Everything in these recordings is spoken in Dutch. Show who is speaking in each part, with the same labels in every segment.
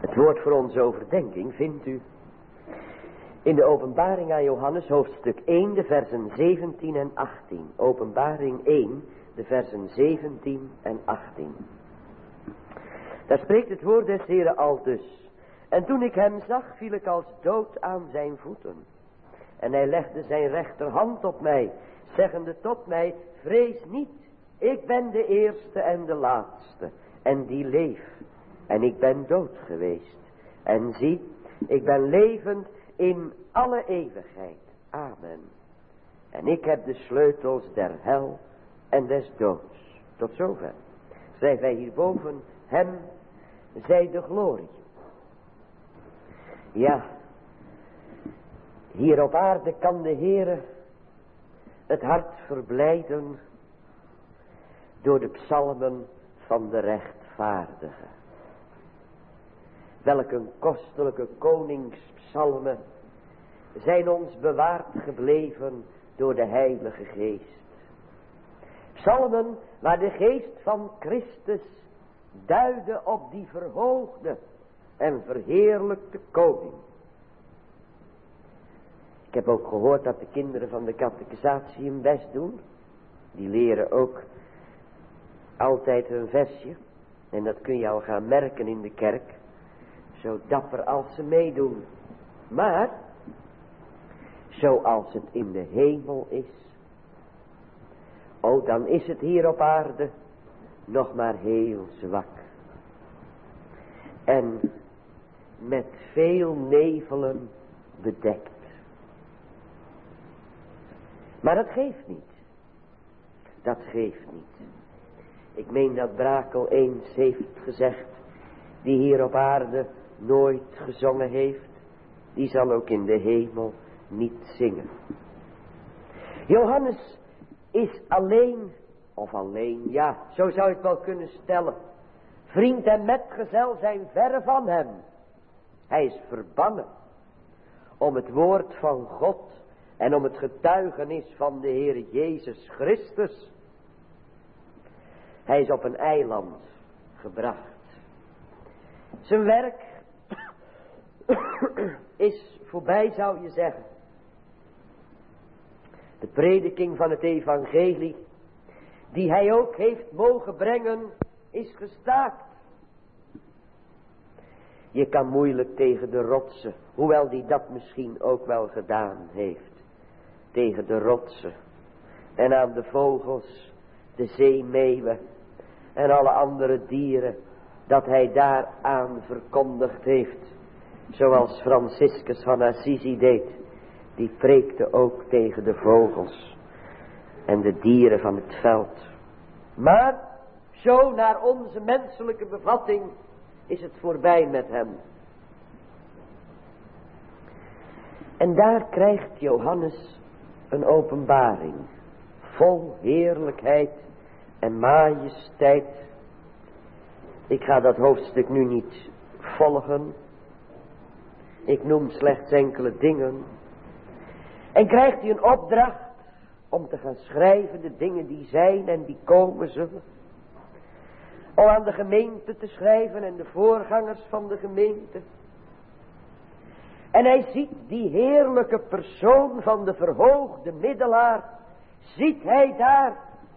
Speaker 1: Het woord voor onze overdenking vindt u in de openbaring aan Johannes hoofdstuk 1, de versen 17 en 18. Openbaring 1, de versen 17 en 18. Daar spreekt het woord des Heren aldus. En toen ik hem zag, viel ik als dood aan zijn voeten. En hij legde zijn rechterhand op mij, zeggende tot mij, vrees niet, ik ben de eerste en de laatste, en die leef. En ik ben dood geweest. En zie, ik ben levend in alle eeuwigheid. Amen. En ik heb de sleutels der hel en des doods. Tot zover. Schrijven wij hierboven, hem zij de glorie. Ja, hier op aarde kan de Heere het hart verblijden door de psalmen van de rechtvaardige. Welk een kostelijke koningspsalmen zijn ons bewaard gebleven door de Heilige Geest. Psalmen waar de geest van Christus duidde op die verhoogde en verheerlijkte koning. Ik heb ook gehoord dat de kinderen van de catechisatie hun best doen. Die leren ook altijd hun versje. En dat kun je al gaan merken in de kerk. Zo dapper als ze meedoen. Maar, zoals het in de hemel is. Oh, dan is het hier op aarde nog maar heel zwak. En met veel nevelen bedekt. Maar dat geeft niet. Dat geeft niet. Ik meen dat Brakel eens heeft gezegd, die hier op aarde nooit gezongen heeft, die zal ook in de hemel niet zingen. Johannes is alleen, ja, zo zou je het wel kunnen stellen. Vriend en metgezel zijn verre van hem. Hij is verbannen om het woord van God en om het getuigenis van de Heer Jezus Christus. Hij is op een eiland gebracht. Zijn werk is voorbij, zou je zeggen. De prediking van het evangelie, die hij ook heeft mogen brengen, is gestaakt. Je kan moeilijk tegen de rotsen, hoewel die dat misschien ook wel gedaan heeft. Tegen de rotsen en aan de vogels, de zeemeeuwen en alle andere dieren, dat hij daaraan verkondigd heeft. Zoals Franciscus van Assisi deed. Die preekte ook tegen de vogels en de dieren van het veld. Maar zo naar onze menselijke bevatting is het voorbij met hem. En daar krijgt Johannes een openbaring. Vol heerlijkheid en majesteit. Ik ga dat hoofdstuk nu niet volgen. Ik noem slechts enkele dingen. En krijgt hij een opdracht om te gaan schrijven de dingen die zijn en die komen zullen. Om aan de gemeente te schrijven en de voorgangers van de gemeente. En hij ziet die heerlijke persoon van de verhoogde middelaar. Ziet hij daar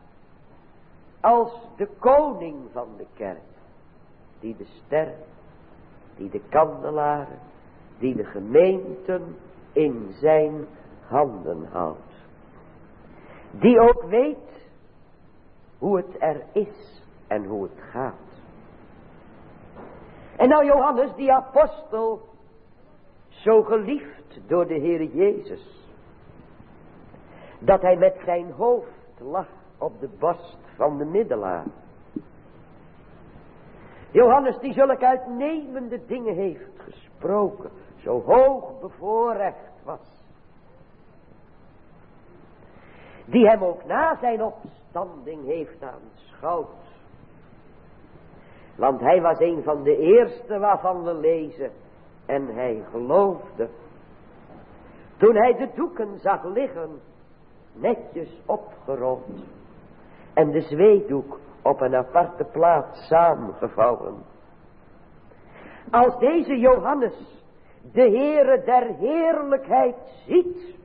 Speaker 1: als de koning van de kerk. Die de ster, die de kandelaren, die de gemeenten in zijn handen houdt. Die ook weet hoe het er is en hoe het gaat. En nou Johannes, die apostel, zo geliefd door de Heer Jezus, dat hij met zijn hoofd lag op de borst van de middelaar. Johannes die zulke uitnemende dingen heeft gesproken, zo hoog bevoorrecht was. Die hem ook na zijn opstanding heeft aanschouwd. Want hij was een van de eerste waarvan we lezen. En hij geloofde. Toen hij de doeken zag liggen, netjes opgerold. En de zweedoek op een aparte plaats samengevouwen. Als deze Johannes de Heere der heerlijkheid ziet,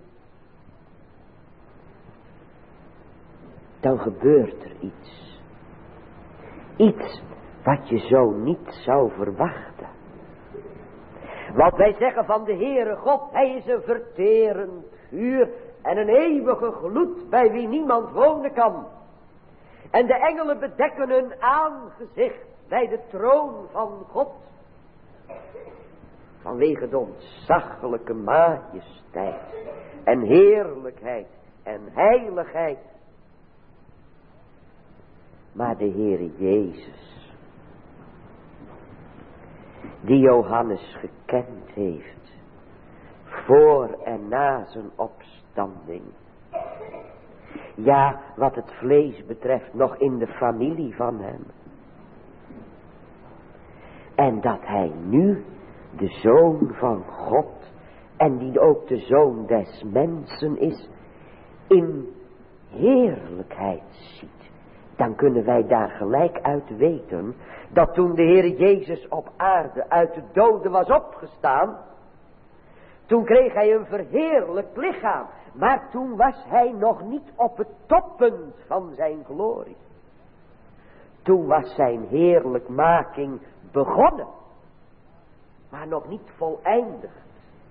Speaker 1: dan gebeurt er iets. Iets wat je zo niet zou verwachten. Want wij zeggen van de Heere God, hij is een verterend vuur en een eeuwige gloed bij wie niemand wonen kan. En de engelen bedekken hun aangezicht bij de troon van God. Vanwege de ontzaglijke majesteit en heerlijkheid en heiligheid. Maar de Heere Jezus, die Johannes gekend heeft, voor en na zijn opstanding. Ja, wat het vlees betreft, nog in de familie van hem. En dat hij nu de Zoon van God, en die ook de Zoon des mensen is, in heerlijkheid ziet. Dan kunnen wij daar gelijk uit weten, dat toen de Heer Jezus op aarde uit de doden was opgestaan, toen kreeg hij een verheerlijkt lichaam. Maar toen was hij nog niet op het toppunt van zijn glorie. Toen was zijn heerlijkmaking begonnen, maar nog niet voleindigd.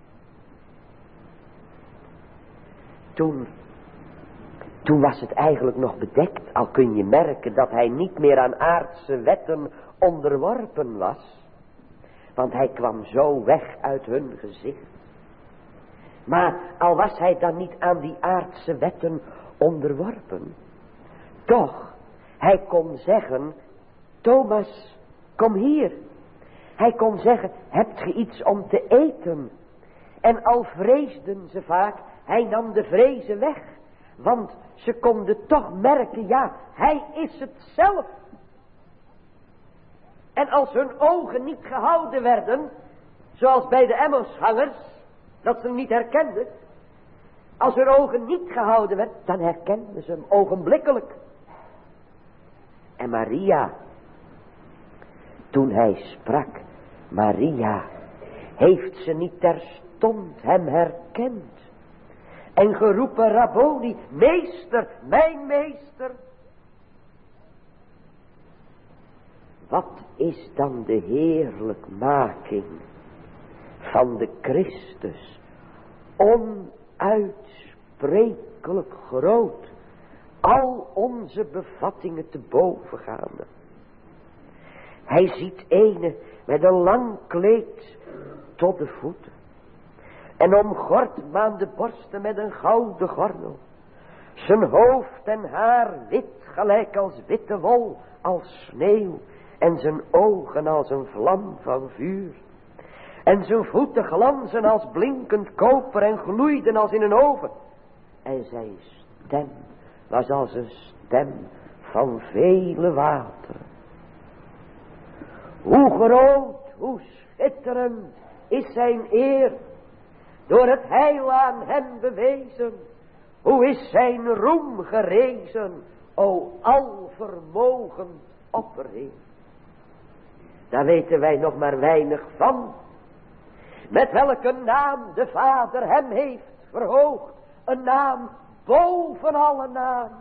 Speaker 1: Toen was het eigenlijk nog bedekt, al kun je merken dat hij niet meer aan aardse wetten onderworpen was. Want hij kwam zo weg uit hun gezicht. Maar al was hij dan niet aan die aardse wetten onderworpen, toch, hij kon zeggen, Thomas, kom hier. Hij kon zeggen, hebt ge iets om te eten? En al vreesden ze vaak, hij nam de vrezen weg. Want ze konden toch merken, ja, hij is het zelf. En als hun ogen niet gehouden werden, zoals bij de Emmaushangers, dat ze hem niet herkenden. Als hun ogen niet gehouden werden, dan herkenden ze hem ogenblikkelijk. En Maria, toen hij sprak, Maria, heeft ze niet terstond hem herkend. En geroepen, Rabboni, meester, mijn meester. Wat is dan de heerlijkmaking van de Christus? Onuitsprekelijk groot. Al onze bevattingen te boven gaande. Hij ziet ene met een lang kleed tot de voeten. En omgord aan de borsten met een gouden gordel. Zijn hoofd en haar wit gelijk als witte wol, als sneeuw. En zijn ogen als een vlam van vuur. En zijn voeten glanzen als blinkend koper en gloeiden als in een oven. En zijn stem was als een stem van vele wateren. Hoe groot, hoe schitterend is zijn eer, door het heil aan hem bewezen. Hoe is zijn roem gerezen, o alvermogend opperheer. Daar weten wij nog maar weinig van. Met welke naam de Vader hem heeft verhoogd. Een naam boven alle naam.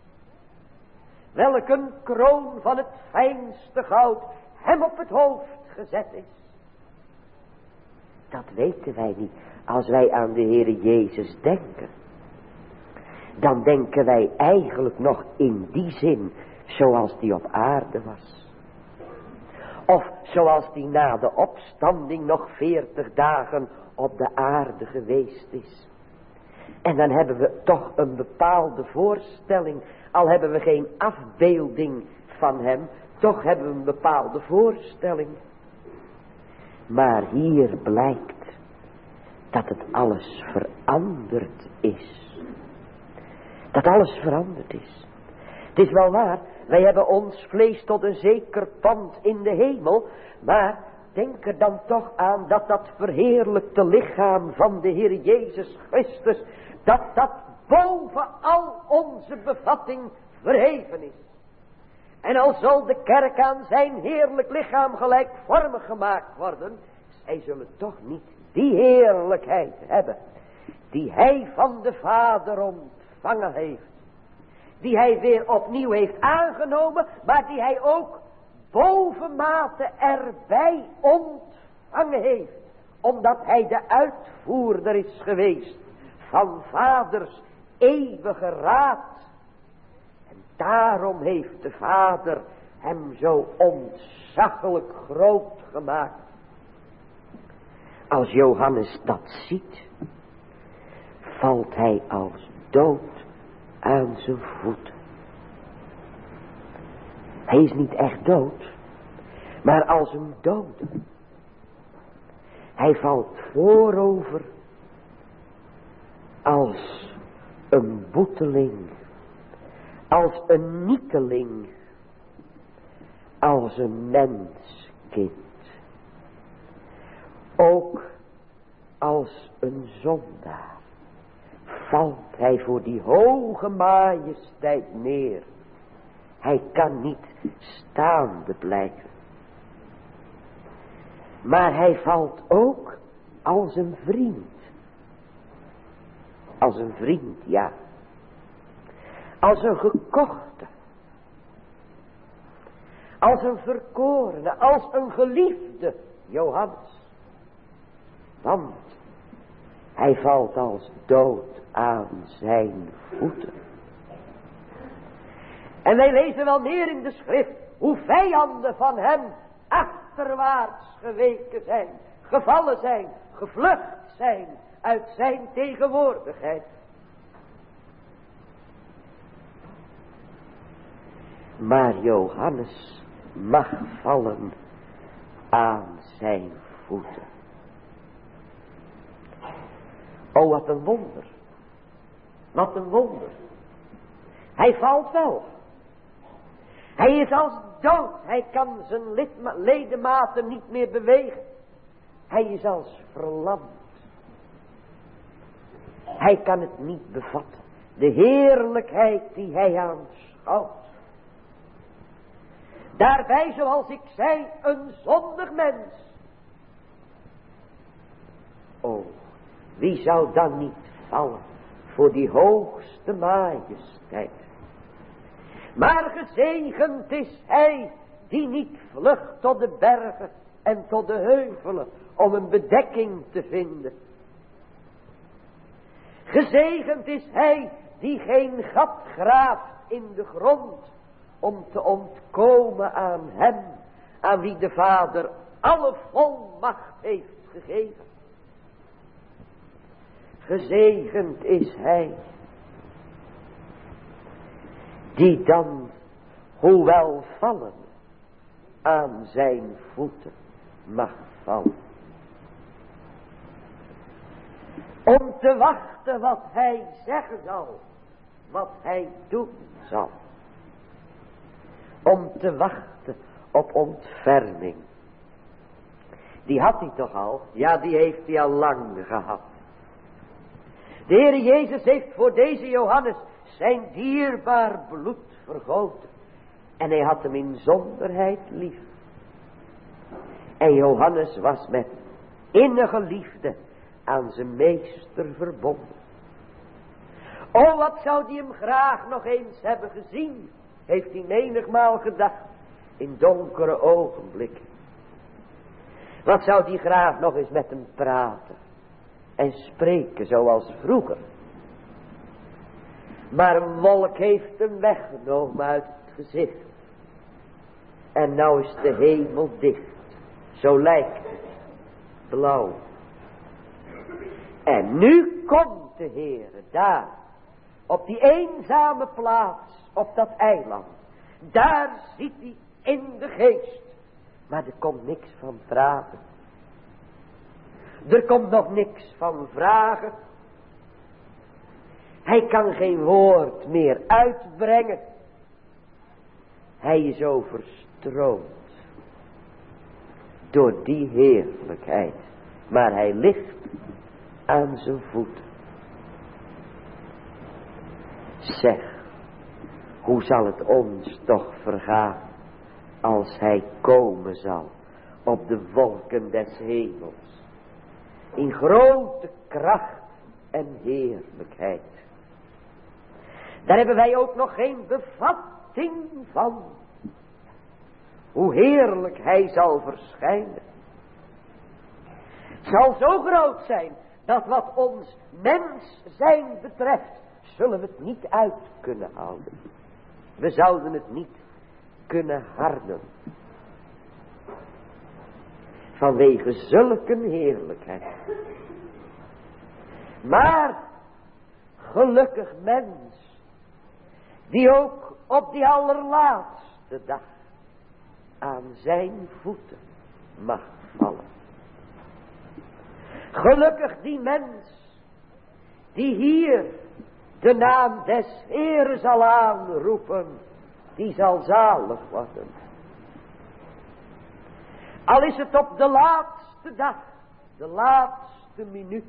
Speaker 1: Welk een kroon van het fijnste goud hem op het hoofd gezet is. Dat weten wij niet. Als wij aan de Heere Jezus denken, dan denken wij eigenlijk nog in die zin zoals die op aarde was. Of zoals die na de opstanding nog 40 dagen op de aarde geweest is. En dan hebben we toch een bepaalde voorstelling. Al hebben we geen afbeelding van hem, toch hebben we een bepaalde voorstelling. Maar hier blijkt dat het alles veranderd is. Dat alles veranderd is. Het is wel waar, wij hebben ons vlees tot een zeker pand in de hemel. Maar denk er dan toch aan dat dat verheerlijkte lichaam van de Heer Jezus Christus, dat dat boven al onze bevatting verheven is. En al zal de kerk aan zijn heerlijk lichaam gelijkvormig gemaakt worden, zij zullen toch niet die heerlijkheid hebben die hij van de Vader ontvangen heeft. Die hij weer opnieuw heeft aangenomen, maar die hij ook bovenmate erbij ontvangen heeft. Omdat hij de uitvoerder is geweest van Vaders eeuwige raad. En daarom heeft de Vader hem zo ontzaglijk groot gemaakt. Als Johannes dat ziet, valt hij als dood aan zijn voeten. Hij is niet echt dood, maar als een dode. Hij valt voorover als een boeteling, als een nieteling, als een menskind. Ook als een zondaar valt hij voor die hoge majesteit neer. Hij kan niet staande blijven. Maar hij valt ook als een vriend. Als een vriend, ja. Als een gekochte. Als een verkorene, als een geliefde, Johannes. Want hij valt als dood aan zijn voeten. En wij lezen wel meer in de schrift hoe vijanden van hem achterwaarts geweken zijn, gevallen zijn, gevlucht zijn uit zijn tegenwoordigheid. Maar Johannes mag vallen aan zijn voeten. Oh, wat een wonder. Wat een wonder. Hij valt wel. Hij is als dood. Hij kan zijn ledematen niet meer bewegen. Hij is als verlamd. Hij kan het niet bevatten. De heerlijkheid die hij aanschouwt. Daarbij, zoals ik zei, een zondig mens. Oh, wie zou dan niet vallen voor die hoogste majesteit? Maar gezegend is hij die niet vlucht tot de bergen en tot de heuvelen om een bedekking te vinden. Gezegend is hij die geen gat graaft in de grond om te ontkomen aan hem, aan wie de Vader alle volmacht heeft gegeven. Gezegend is hij die dan, hoewel vallen, aan zijn voeten mag vallen. Om te wachten wat hij zeggen zal, wat hij doen zal. Om te wachten op ontferming. Die had hij toch al? Ja, die heeft hij al lang gehad. De Heer Jezus heeft voor deze Johannes zijn dierbaar bloed vergoten. En hij had hem in zonderheid lief. En Johannes was met innige liefde aan zijn meester verbonden. O, wat zou die hem graag nog eens hebben gezien, heeft hij menigmaal gedacht, in donkere ogenblikken. Wat zou die graag nog eens met hem praten en spreken zoals vroeger. Maar een wolk heeft hem weggenomen uit het gezicht. En nou is de hemel dicht. Zo lijkt het. Blauw. En nu komt de Heere daar. Op die eenzame plaats. Op dat eiland. Daar ziet hij in de geest. Maar er komt niks van praten. Er komt nog niks van vragen. Hij kan geen woord meer uitbrengen. Hij is overstroomd door die heerlijkheid. Maar hij ligt aan zijn voeten. Zeg, Hoe zal het ons toch vergaan als hij komen zal op de wolken des hemels, in grote kracht en heerlijkheid. Daar hebben wij ook nog geen bevatting van, hoe heerlijk hij zal verschijnen. Het zal zo groot zijn, dat wat ons mens zijn betreft, zullen we het niet uit kunnen houden. We zouden het niet kunnen harden. Vanwege zulke heerlijkheid. Maar, gelukkig mens, die ook op die allerlaatste dag aan zijn voeten mag vallen. Gelukkig die mens, die hier de naam des Heeren zal aanroepen, die zal zalig worden. Al is het op de laatste dag, de laatste minuut.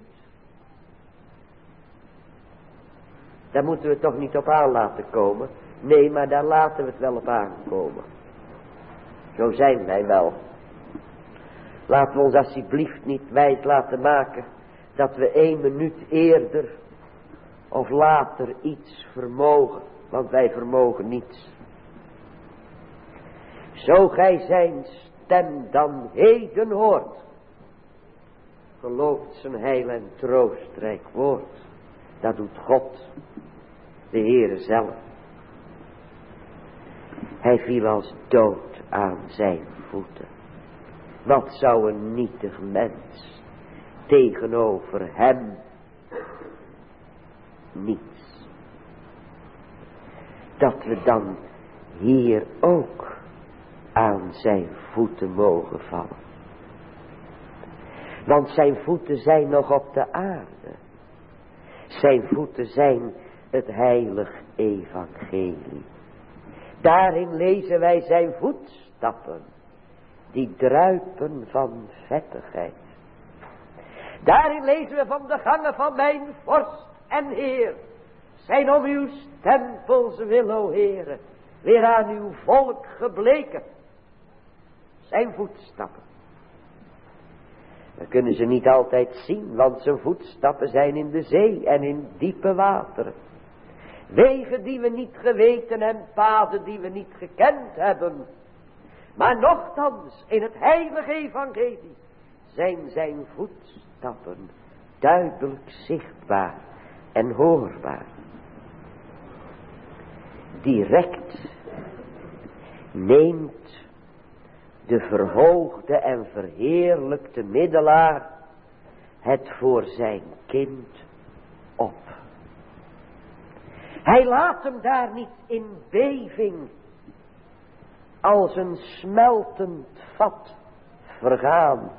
Speaker 1: Daar moeten we het toch niet op aan laten komen. Nee, maar daar laten we het wel op aankomen. Zo zijn wij wel. Laten we ons alsjeblieft niet wijs laten maken dat we 1 minuut eerder of later iets vermogen. Want wij vermogen niets. Zo gij zijn stem dan heden hoort, gelooft zijn heil en troostrijk woord. Dat doet God, de Heere zelf. Hij viel als dood aan zijn voeten. Wat zou een nietig mens tegenover hem niets. Dat we dan hier ook aan zijn voeten mogen vallen. Want zijn voeten zijn nog op de aarde. Zijn voeten zijn het heilig evangelie. Daarin lezen wij zijn voetstappen, die druipen van vettigheid. Daarin lezen we van de gangen van mijn vorst en Heer. Zijn om uw stempels wil, o Heere, weer aan uw volk gebleken. Zijn voetstappen. We kunnen ze niet altijd zien, want zijn voetstappen zijn in de zee en in diepe wateren. Wegen die we niet geweten en paden die we niet gekend hebben. Maar nochtans, in het heilige evangelie zijn zijn voetstappen duidelijk zichtbaar en hoorbaar. Direct neemt de verhoogde en verheerlijkte middelaar het voor zijn kind op. Hij laat hem daar niet in beving als een smeltend vat vergaan.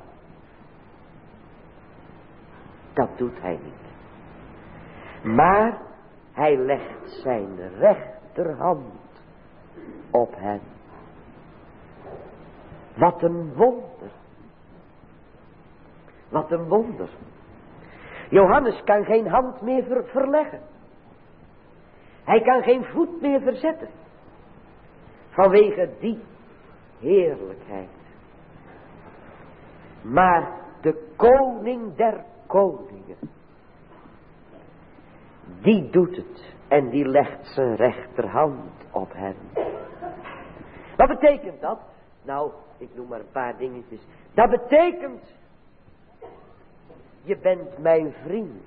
Speaker 1: Dat doet hij niet. Maar hij legt zijn rechterhand op hen. Wat een wonder. Wat een wonder. Johannes kan geen hand meer verleggen. Hij kan geen voet meer verzetten. Vanwege die heerlijkheid. Maar de koning der koningen, die doet het en die legt zijn rechterhand op hem. Wat betekent dat? Nou, ik noem maar een paar dingetjes. Dat betekent, je bent mijn vriend.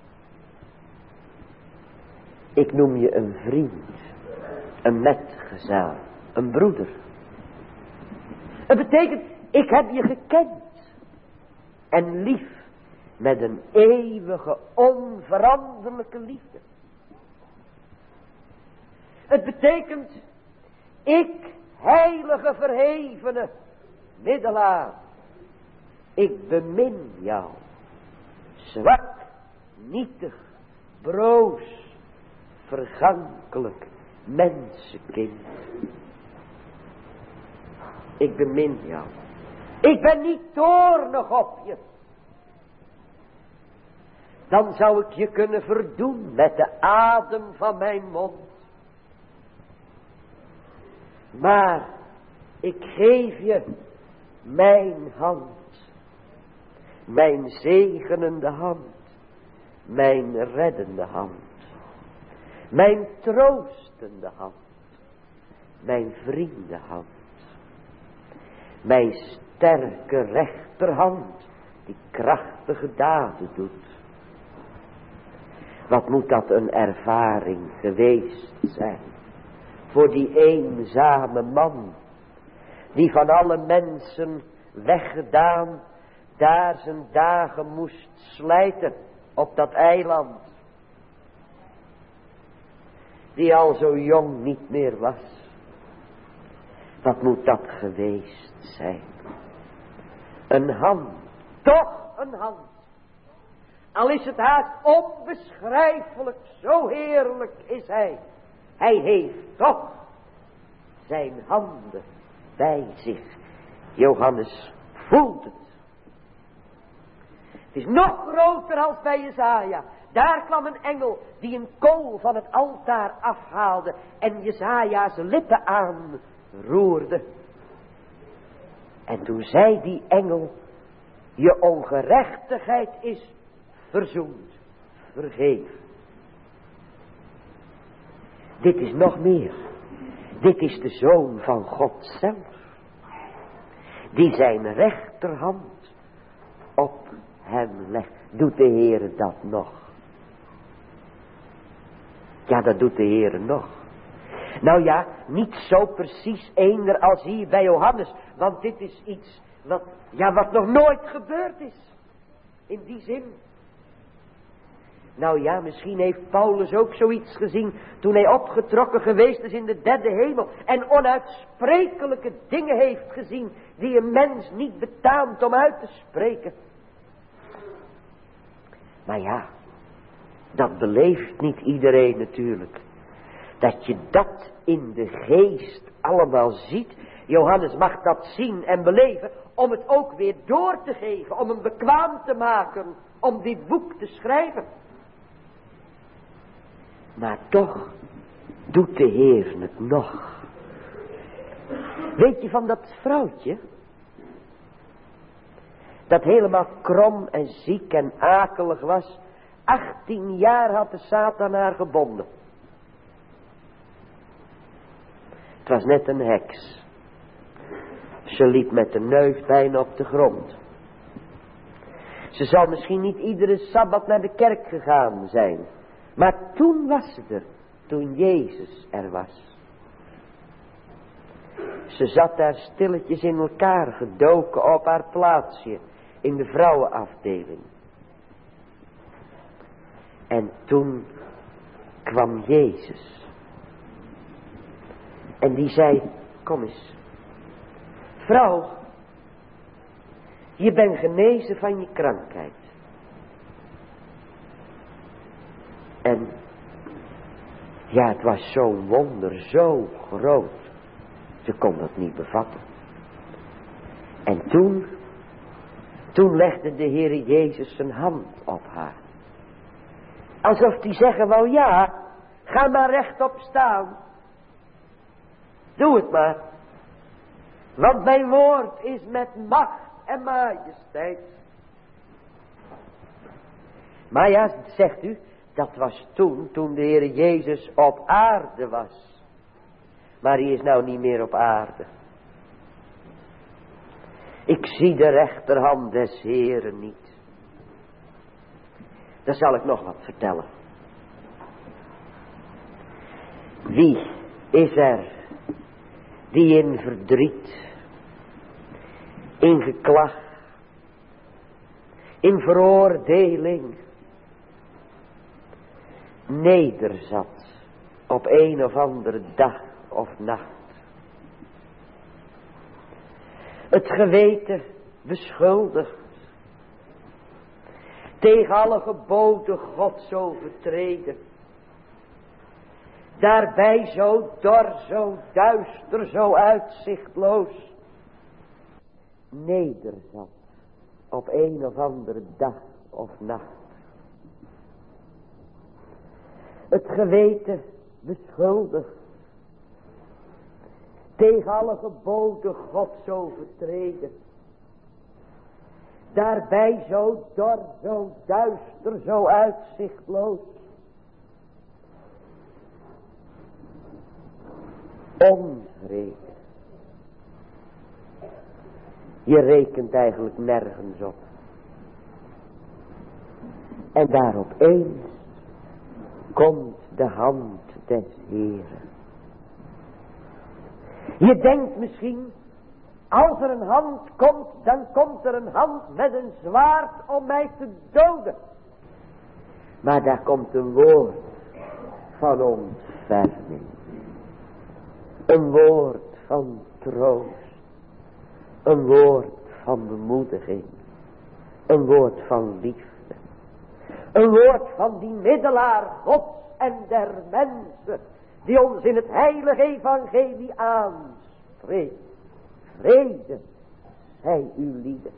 Speaker 1: Ik noem je een vriend, een metgezel, een broeder. Het betekent, ik heb je gekend en lief met een eeuwige, onveranderlijke liefde. Het betekent, ik, heilige verhevene middelaar, ik bemin jou, zwak, nietig, broos, vergankelijk mensenkind. Ik bemin jou. Ik ben niet toornig op je. Dan zou ik je kunnen verdoen met de adem van mijn mond. Maar ik geef je mijn hand, mijn zegenende hand, mijn reddende hand, mijn troostende hand, mijn vriendenhand, mijn sterke rechterhand die krachtige daden doet. Wat moet dat een ervaring geweest zijn voor die eenzame man, die van alle mensen weggedaan daar zijn dagen moest slijten op dat eiland, die al zo jong niet meer was. Wat moet dat geweest zijn? Een hand, toch een hand. Al is het haast onbeschrijfelijk, zo heerlijk is hij. Hij heeft toch zijn handen bij zich. Johannes voelt het. Het is nog groter als bij Jesaja. Daar kwam een engel die een kool van het altaar afhaalde en Jesaja's lippen aanroerde. En toen zei die engel, je ongerechtigheid is verzoend, vergeven. Dit is nog meer. Dit is de Zoon van God zelf, die zijn rechterhand op hem legt. Doet de Heere dat nog? Ja, dat doet de Heere nog. Nou ja, niet zo precies eender als hier bij Johannes, want dit is iets wat nog nooit gebeurd is. In die zin. Nou ja, misschien heeft Paulus ook zoiets gezien toen hij opgetrokken geweest is in de derde hemel en onuitsprekelijke dingen heeft gezien die een mens niet betaamt om uit te spreken. Maar ja, dat beleeft niet iedereen natuurlijk. Dat je dat in de geest allemaal ziet. Johannes mag dat zien en beleven om het ook weer door te geven, om hem bekwaam te maken, om dit boek te schrijven. Maar toch doet de Heer het nog. Weet je van dat vrouwtje? Dat helemaal krom en ziek en akelig was. 18 jaar had de Satan haar gebonden. Het was net een heks. Ze liep met de neus bijna op de grond. Ze zal misschien niet iedere Sabbat naar de kerk gegaan zijn. Maar toen was ze er. Toen Jezus er was. Ze zat daar stilletjes in elkaar gedoken op haar plaatsje. In de vrouwenafdeling. En toen kwam Jezus. En die zei, kom eens. Vrouw, je bent genezen van je krankheid. En ja, het was zo'n wonder, zo groot. Ze kon dat niet bevatten. En toen legde de Heere Jezus zijn hand op haar. Alsof hij zeggen wou, ja, ga maar rechtop staan. Doe het maar. Want mijn woord is met macht en majesteit. Maar ja, zegt u, dat was toen de Heere Jezus op aarde was. Maar hij is nou niet meer op aarde. Ik zie de rechterhand des Heeren niet. Dan zal ik nog wat vertellen. Wie is er die in verdriet, in geklag, in veroordeling nederzat op een of andere dag of nacht? Het geweten beschuldigt, tegen alle geboden Gods overtreden, daarbij zo dor, zo duister, zo uitzichtloos nederzat op een of andere dag of nacht. Het geweten beschuldigt, tegen alle geboden Gods overtreden. Daarbij zo dor, zo duister, zo uitzichtloos. Onvrede. Je rekent eigenlijk nergens op. En daar opeens komt de hand des Heeren. Je denkt misschien, als er een hand komt, dan komt er een hand met een zwaard om mij te doden. Maar daar komt een woord van ontferming. Een woord van troost. Een woord van bemoediging. Een woord van liefde. Een woord van die middelaar Gods en der mensen, die ons in het heilige evangelie aanspreekt. Vrede zij uw lieden.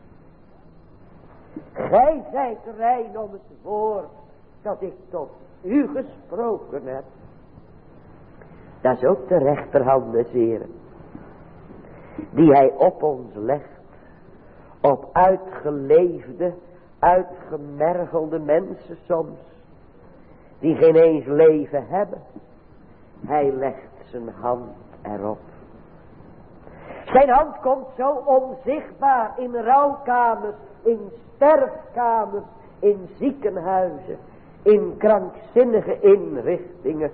Speaker 1: Gij zijt rein om het woord dat ik tot u gesproken heb. Dat is ook de rechterhand des Heren, die hij op ons legt, op uitgeleefde, uitgemergelde mensen soms, die geen eens leven hebben. Hij legt zijn hand erop. Zijn hand komt zo onzichtbaar in rouwkamers, in sterfkamers, in ziekenhuizen, in krankzinnige inrichtingen.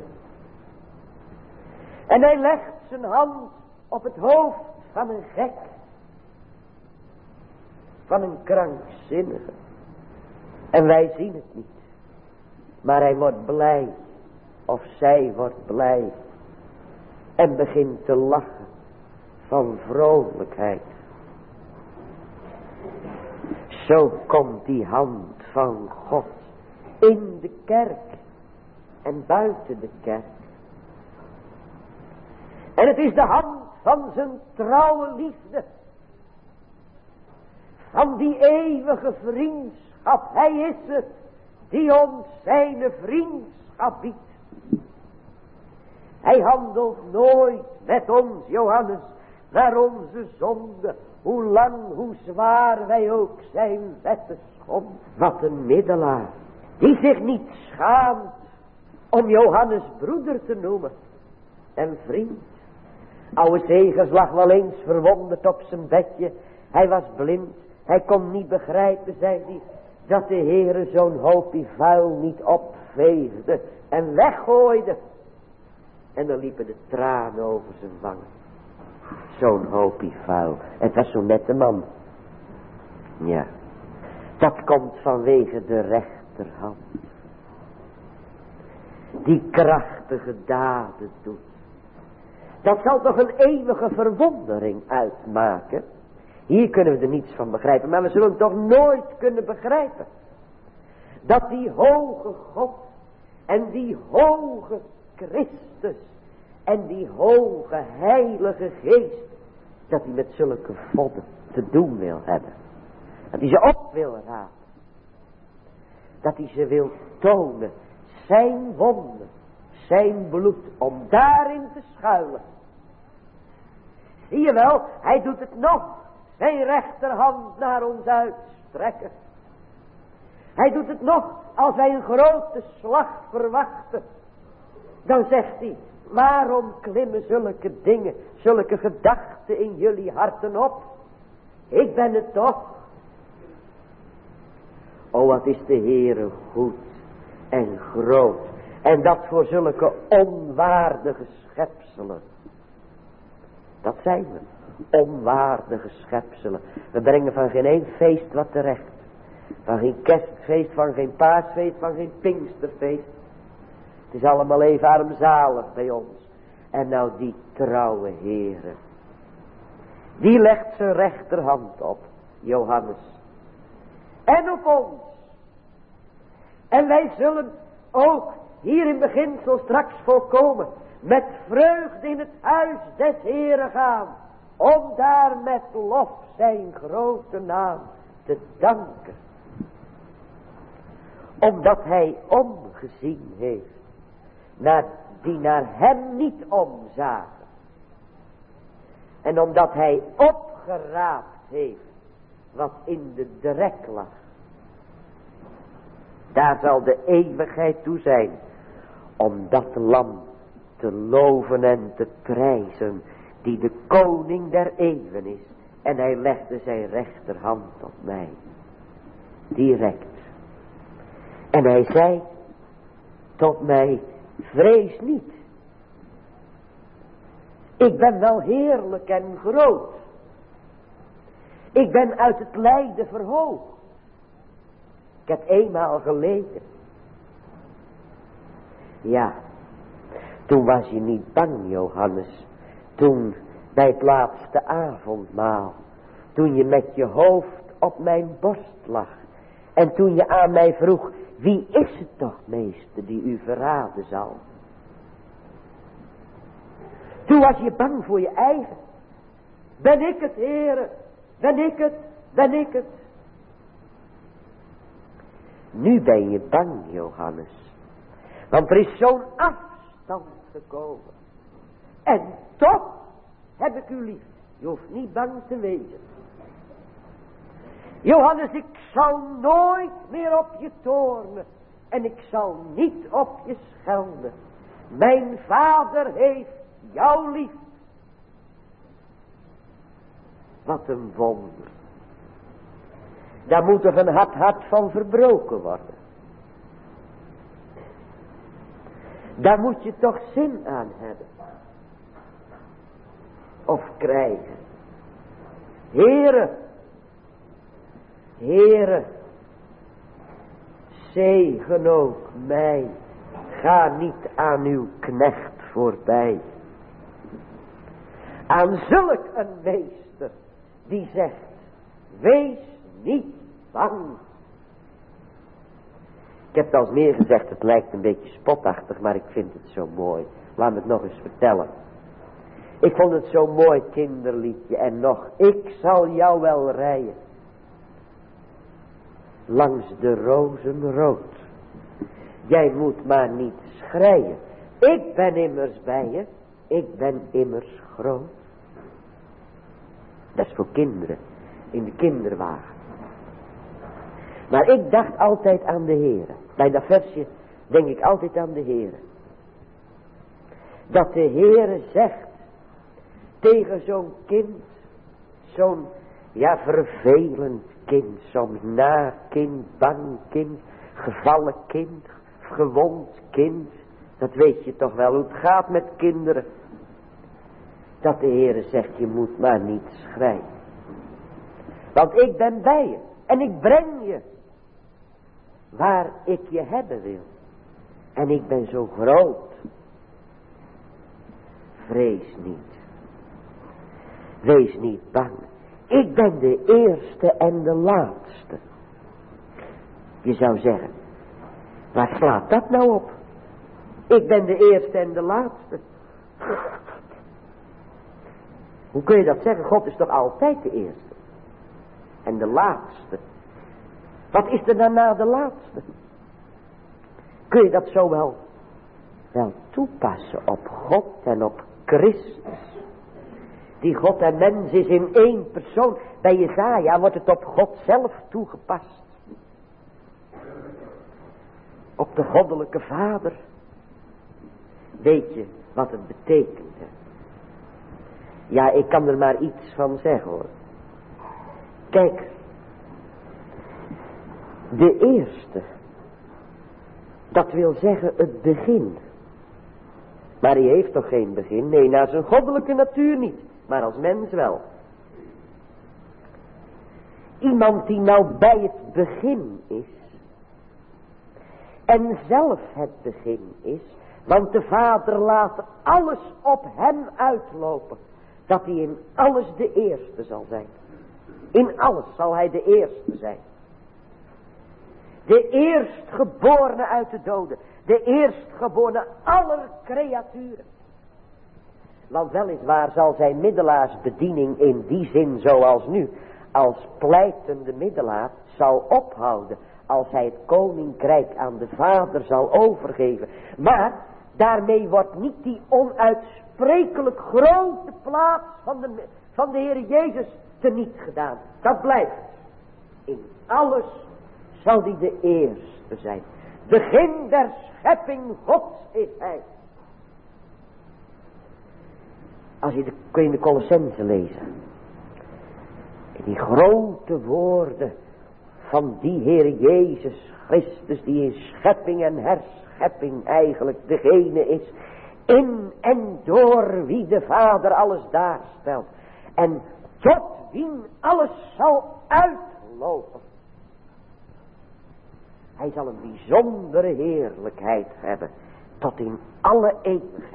Speaker 1: En hij legt zijn hand op het hoofd van een gek, van een krankzinnige. En wij zien het niet. Maar hij wordt blij, of zij wordt blij, en begint te lachen van vrolijkheid. Zo komt die hand van God in de kerk en buiten de kerk. En het is de hand van zijn trouwe liefde, van die eeuwige vriendschap. Hij is het die ons zijn vriendschap biedt. Hij handelt nooit met ons, Johannes, naar onze zonde, hoe lang, hoe zwaar wij ook zijn wetten schonden. Wat een middelaar, die zich niet schaamt om Johannes broeder te noemen en vriend. Oude Zegers lag wel eens verwonderd op zijn bedje. Hij was blind, hij kon niet begrijpen, zei hij, dat de Heere zo'n hoopje vuil niet opveegde en weggooide. En dan liepen de tranen over zijn wangen. Zo'n hoopje vuil. Het was zo'n nette man. Ja, dat komt vanwege de rechterhand, die krachtige daden doet. Dat zal toch een eeuwige verwondering uitmaken. Hier kunnen we er niets van begrijpen, maar we zullen het toch nooit kunnen begrijpen. Dat die hoge God en die hoge Christus en die hoge heilige geest, dat hij met zulke vodden te doen wil hebben. Dat hij ze op wil rapen. Dat hij ze wil tonen, zijn wonden, zijn bloed, om daarin te schuilen. Zie je wel, hij doet het nog, zijn rechterhand naar ons uitstrekken. Hij doet het nog, als wij een grote slag verwachten. Dan zegt hij, waarom klimmen zulke dingen, zulke gedachten in jullie harten op? Ik ben het toch. O, wat is de Heere goed en groot. En dat voor zulke onwaardige schepselen. Dat zijn we. Onwaardige schepselen. We brengen van geen één feest wat terecht. Van geen kerstfeest, van geen paasfeest, van geen pinksterfeest. Het is allemaal even armzalig bij ons. En nou die trouwe Heere, die legt zijn rechterhand op, Johannes. En op ons. En wij zullen ook hier in beginsel straks volkomen met vreugde in het huis des Heeren gaan, om daar met lof zijn grote naam te danken. Omdat hij omgezien heeft naar die naar hem niet omzagen. En omdat hij opgeraapt heeft wat in de drek lag. Daar zal de eeuwigheid toe zijn. Om dat lam te loven en te prijzen. Die de koning der eeuwen is. En hij legde zijn rechterhand op mij. Direct. En hij zei tot mij, vrees niet. Ik ben wel heerlijk en groot. Ik ben uit het lijden verhoogd. Ik heb eenmaal geleden. Ja, toen was je niet bang, Johannes. Toen bij het laatste avondmaal. Toen je met je hoofd op mijn borst lag. En toen je aan mij vroeg, wie is het toch, meester, die u verraden zal? Toen was je bang voor je eigen. Ben ik het, Heere? Ben ik het? Ben ik het? Nu ben je bang, Johannes. Want er is zo'n afstand gekomen. En toch heb ik u lief. Je hoeft niet bang te wezen. Johannes, ik zal nooit meer op je toornen. En ik zal niet op je schelden. Mijn vader heeft jou lief. Wat een wonder. Daar moet er een hart van verbroken worden. Daar moet je toch zin aan hebben. Of krijgen. Heere. Heere. Zegen ook mij. Ga niet aan uw knecht voorbij. Aan zulk een meester die zegt, wees niet bang. Ik heb het al eens meer gezegd, het lijkt een beetje spotachtig, maar ik vind het zo mooi. Laat me het nog eens vertellen. Ik vond het zo'n mooi kinderliedje en nog, ik zal jou wel rijden. Langs de rozen rood. Jij moet maar niet schreien. Ik ben immers bij je. Ik ben immers groot. Dat is voor kinderen. In de kinderwagen. Maar ik dacht altijd aan de Heere. Bij dat versje denk ik altijd aan de Heere. Dat de Heere zegt. Tegen zo'n kind. Zo'n vervelend kind. Soms naar kind, bang kind. Gevallen kind. Gewond kind. Dat weet je toch wel hoe het gaat met kinderen. Dat de Heere zegt, je moet maar niet schreien. Want ik ben bij je. En ik breng je. Waar ik je hebben wil. En ik ben zo groot. Vrees niet. Wees niet bang. Ik ben de eerste en de laatste. Je zou zeggen, waar slaat dat nou op? Ik ben de eerste en de laatste. Hoe kun je dat zeggen? God is toch altijd de eerste. En de laatste. Wat is er dan na de laatste? Kun je dat zo wel toepassen op God en op Christus? Die God en mens is in één persoon. Bij Jesaja wordt het op God zelf toegepast. Op de goddelijke Vader. Weet je wat het betekent? Hè? Ja, ik kan er maar iets van zeggen hoor. Kijk. De eerste. Dat wil zeggen het begin. Maar hij heeft toch geen begin? Nee, naar zijn goddelijke natuur niet. Maar als mens wel. Iemand die nou bij het begin is. En zelf het begin is. Want de Vader laat alles op hem uitlopen. Dat hij in alles de eerste zal zijn. In alles zal hij de eerste zijn. De eerstgeborene uit de doden. De eerstgeborene aller creaturen. Want weliswaar zal zijn middelaarsbediening in die zin zoals nu. Als pleitende middelaar zal ophouden. Als hij het koninkrijk aan de Vader zal overgeven. Maar daarmee wordt niet die onuitsprekelijk grote plaats van de Heer Jezus teniet gedaan. Dat blijft. In alles zal hij de eerste zijn. Begin der schepping Gods is hij. Als je kun je de Colossenzen lezen. In die grote woorden van die Heer Jezus Christus, die in schepping en herschepping eigenlijk degene is, in en door wie de Vader alles daarstelt. En tot wien alles zal uitlopen. Hij zal een bijzondere heerlijkheid hebben, tot in alle eeuwigheid.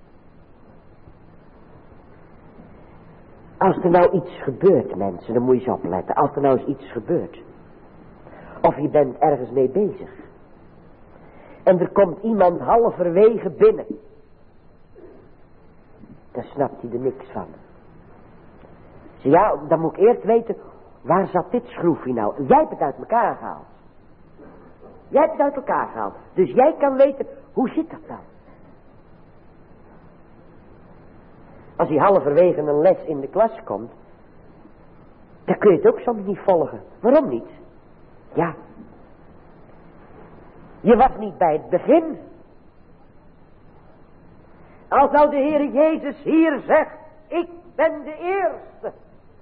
Speaker 1: Als er nou iets gebeurt, mensen, dan moet je eens opletten. Als er nou eens iets gebeurt. Of je bent ergens mee bezig. En er komt iemand halverwege binnen. Dan snapt hij er niks van. Zeg, ja, dan moet ik eerst weten, waar zat dit schroefje nou? Jij hebt het uit elkaar gehaald. Jij hebt het uit elkaar gehaald. Dus jij kan weten, hoe zit dat dan? Als hij halverwege een les in de klas komt, dan kun je het ook soms niet volgen. Waarom niet? Ja. Je was niet bij het begin. Als nou de Heer Jezus hier zegt, ik ben de eerste.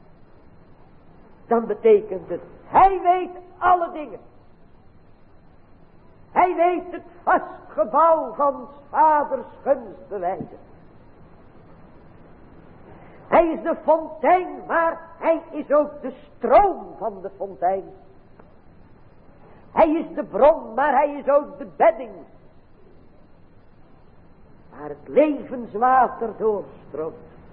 Speaker 1: Dan betekent het, hij weet alle dingen. Hij weet het vast gebouw van 's vaders gunstbewijzen. Hij is de fontein, maar hij is ook de stroom van de fontein. Hij is de bron, maar hij is ook de bedding. Waar het levenswater doorstroomt.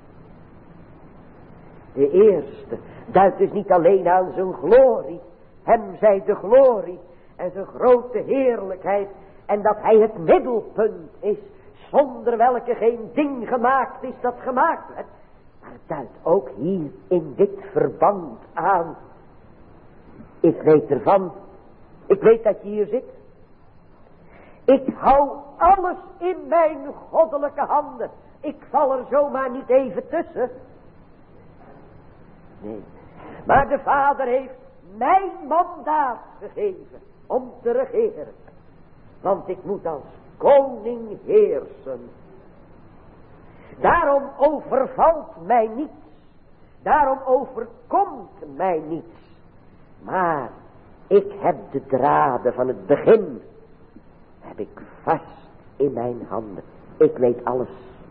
Speaker 1: De eerste duidt dus niet alleen aan zijn glorie. Hem zij de glorie en zijn grote heerlijkheid. En dat hij het middelpunt is, zonder welke geen ding gemaakt is dat gemaakt werd. Maar het duidt ook hier in dit verband aan. Ik weet ervan. Ik weet dat je hier zit. Ik hou alles in mijn goddelijke handen. Ik val er zomaar niet even tussen. Nee. Maar de Vader heeft mij mandaat gegeven om te regeren. Want ik moet als koning heersen. Daarom overvalt mij niets. Daarom overkomt mij niets. Maar ik heb de draden van het begin. Heb ik vast in mijn handen. Ik weet alles.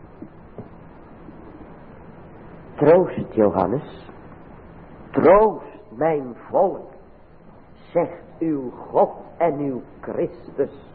Speaker 1: Troost, Johannes. Troost, mijn volk. Zegt uw God en uw Christus.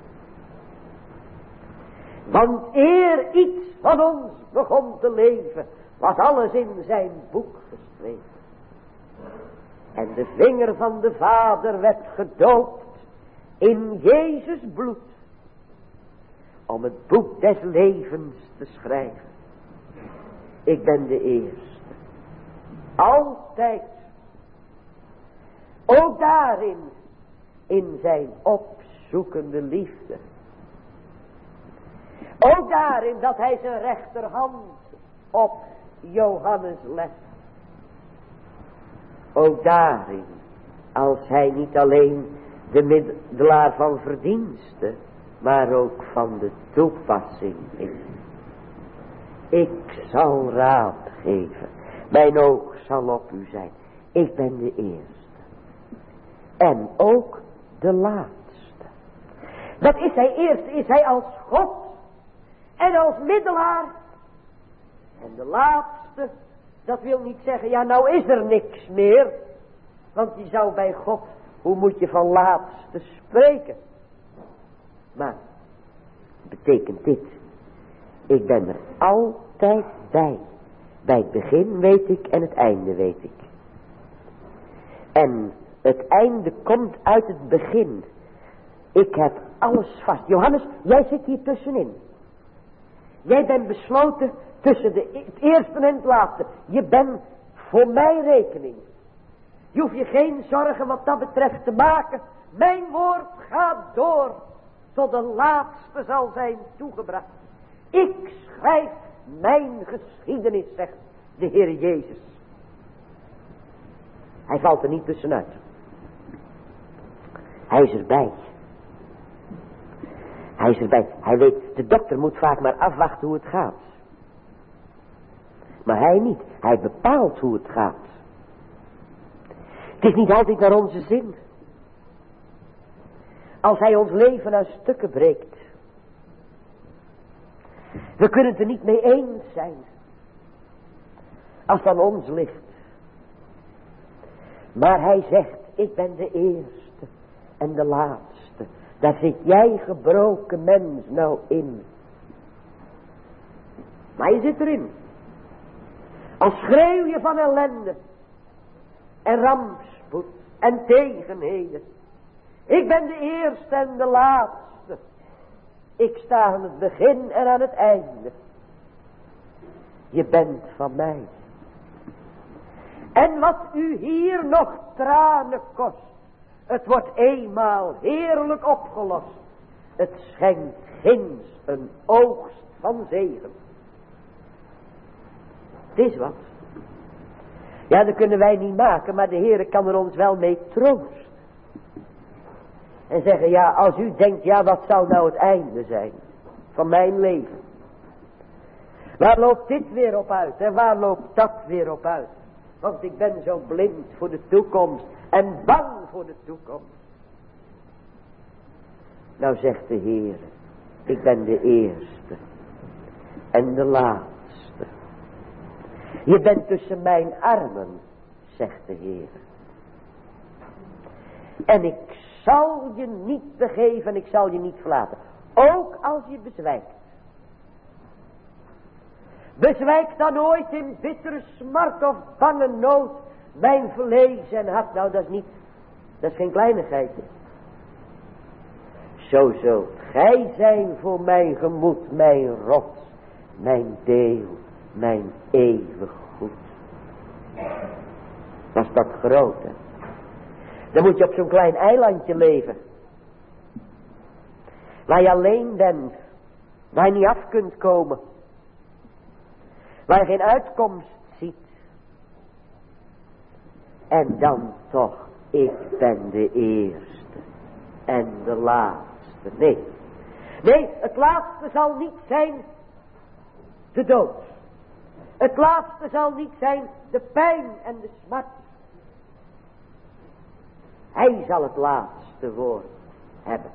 Speaker 1: Want eer iets van ons begon te leven, was alles in zijn boek geschreven. En de vinger van de Vader werd gedoopt in Jezus bloed, om het boek des levens te schrijven. Ik ben de eerste. Altijd. Ook daarin, in zijn opzoekende liefde. Ook daarin dat hij zijn rechterhand op Johannes legt. Ook daarin, als hij niet alleen de middelaar van verdienste, maar ook van de toepassing is. Ik zal raad geven. Mijn oog zal op u zijn. Ik ben de eerste. En ook de laatste. Dat is hij eerste, is hij als God. En als middelaar. En de laatste, dat wil niet zeggen, ja nou is er niks meer. Want die zou bij God, hoe moet je van laatste spreken? Maar, betekent dit. Ik ben er altijd bij. Bij het begin weet ik en het einde weet ik. En het einde komt uit het begin. Ik heb alles vast. Johannes, jij zit hier tussenin. Jij bent besloten tussen het eerste en het laatste. Je bent voor mijn rekening. Je hoeft je geen zorgen wat dat betreft te maken. Mijn woord gaat door. Tot de laatste zal zijn toegebracht. Ik schrijf mijn geschiedenis, zegt de Heer Jezus. Hij valt er niet tussenuit. Hij is erbij. Hij is erbij. Hij weet, de dokter moet vaak maar afwachten hoe het gaat. Maar hij niet. Hij bepaalt hoe het gaat. Het is niet altijd naar onze zin. Als hij ons leven aan stukken breekt. We kunnen het er niet mee eens zijn. Als het aan ons ligt. Maar hij zegt, ik ben de eerste en de laatste. Daar zit jij gebroken mens nou in. Maar je zit erin. Als schreeuw je van ellende. En rampspoed. En tegenheden. Ik ben de eerste en de laatste. Ik sta aan het begin en aan het einde. Je bent van mij. En wat u hier nog tranen kost. Het wordt eenmaal heerlijk opgelost. Het schenkt ginds een oogst van zegen. Het is wat. Ja, dat kunnen wij niet maken, maar de Heer kan er ons wel mee troosten. En zeggen, ja, als u denkt, ja, wat zou nou het einde zijn van mijn leven? Waar loopt dit weer op uit en waar loopt dat weer op uit? Want ik ben zo blind voor de toekomst en bang voor de toekomst. Nou zegt de Heer, ik ben de eerste en de laatste. Je bent tussen mijn armen, zegt de Heer. En ik zal je niet begeven en ik zal je niet verlaten. Ook als je bezwijkt. Bezwijk dan ooit in bittere smart of bange nood. Mijn vlees en hart. Nou, dat is geen kleinigheidje. Zo zult gij zijn voor mijn gemoed, mijn rots, mijn deel, mijn eeuwig goed. Dat is dat grote. Dan moet je op zo'n klein eilandje leven. Waar je alleen bent. Waar je niet af kunt komen. Waar je geen uitkomst ziet. En dan toch, ik ben de eerste en de laatste. Nee, het laatste zal niet zijn de dood. Het laatste zal niet zijn de pijn en de smart. Hij zal het laatste woord hebben.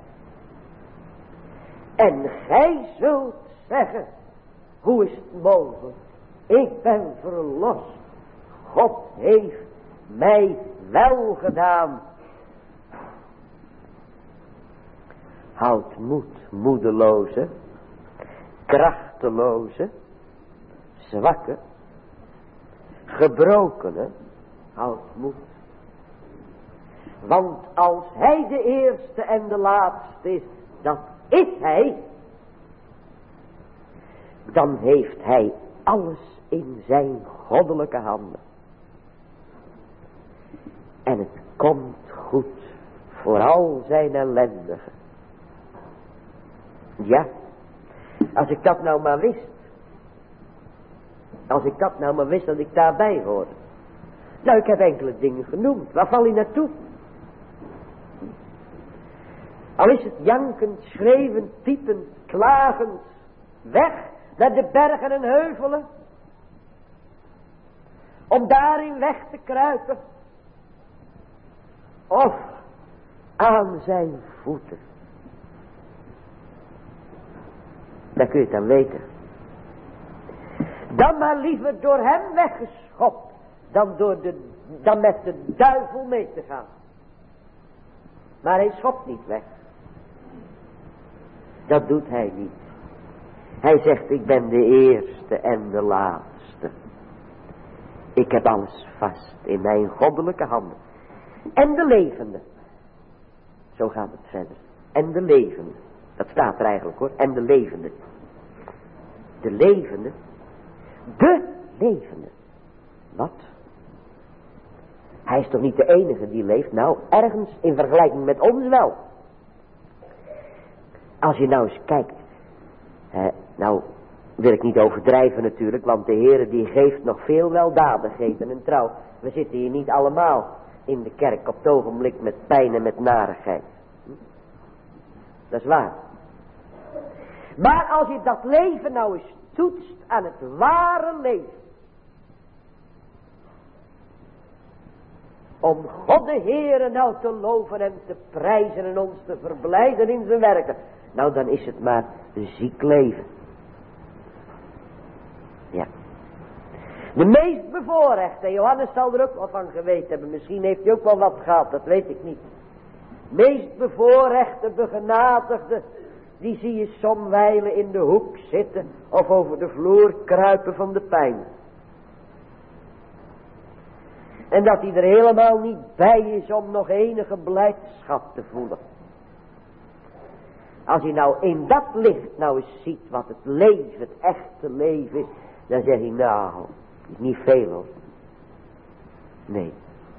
Speaker 1: En gij zult zeggen, hoe is het mogelijk? Ik ben verlost. God heeft mij wel gedaan. Houd moed, moedeloze, krachteloze, zwakke, gebrokene, houd moed. Want als hij de eerste en de laatste is, dat is hij, dan heeft hij alles in zijn goddelijke handen. En het komt goed voor al zijn ellendigen. Ja, als ik dat nou maar wist. Als ik dat nou maar wist dat ik daarbij hoorde. Nou, ik heb enkele dingen genoemd. Waar val je naartoe? Al is het jankend, schreeuwend, piepend, klagend. Weg naar de bergen en heuvelen. Om daarin weg te kruipen. Of aan zijn voeten. Daar kun je het aan weten. Dan maar liever door hem weggeschopt. Dan met de duivel mee te gaan. Maar hij schopt niet weg. Dat doet hij niet. Hij zegt, ik ben de eerste en de laatste. Ik heb alles vast in mijn goddelijke handen. En de levende. Zo gaat het verder. En de levende. Dat staat er eigenlijk hoor. En de levende. De levende. De levende. Wat? Hij is toch niet de enige die leeft? Nou, ergens in vergelijking met ons wel. Als je nou eens kijkt. Nou, Wil ik niet overdrijven natuurlijk, want de Heere die geeft nog veel weldadigheden en trouw. We zitten hier niet allemaal in de kerk op het ogenblik met pijn en met narigheid. Dat is waar. Maar als je dat leven nou eens toetst aan het ware leven. Om God de Heere nou te loven en te prijzen en ons te verblijden in zijn werken. Nou dan is het maar een ziek leven. Ja. De meest bevoorrechte, Johannes zal er ook wat van geweten hebben. Misschien heeft hij ook wel wat gehad, dat weet ik niet. Meest bevoorrechte, begenadigde, die zie je somwijlen in de hoek zitten of over de vloer kruipen van de pijn. En dat hij er helemaal niet bij is om nog enige blijdschap te voelen. Als je nou in dat licht nou eens ziet wat het leven, het echte leven is, dan zeg je nou, niet veel hoor. Nee.